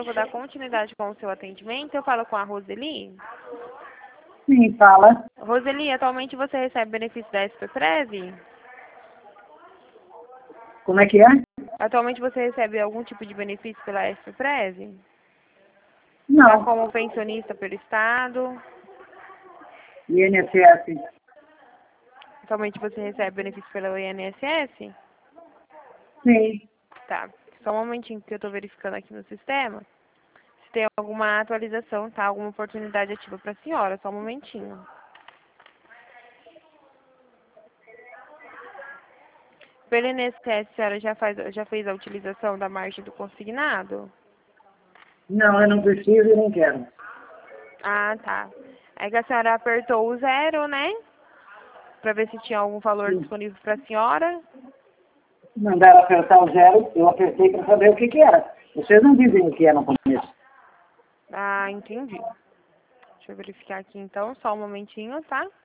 vou dar continuidade com o seu atendimento. Eu falo com a Roseli. Sim, fala. Roseli, atualmente você recebe benefício da SPPREV? Como é que é? Atualmente você recebe algum tipo de benefício pela SPPREV? Tá Não. como pensionista pelo Estado? INSS. Atualmente você recebe benefício pela INSS? Sim. Tá. Só um momentinho que eu tô verificando aqui no sistema. Se tem alguma atualização, tá? Alguma oportunidade ativa pra senhora. Só um momentinho. Pelo INSS, a senhora já fez a utilização da margem do consignado? Não, eu não preciso e nem quero. Ah, tá. É que a senhora apertou o 0, né? Pra ver se tinha algum valor Sim. disponível pra senhora. Mandaram apertar o 0, eu apertei para saber o que que era. Vocês não dizem o que é no começo. Ah, entendi. Deixa eu verificar aqui então, só um momentinho, tá?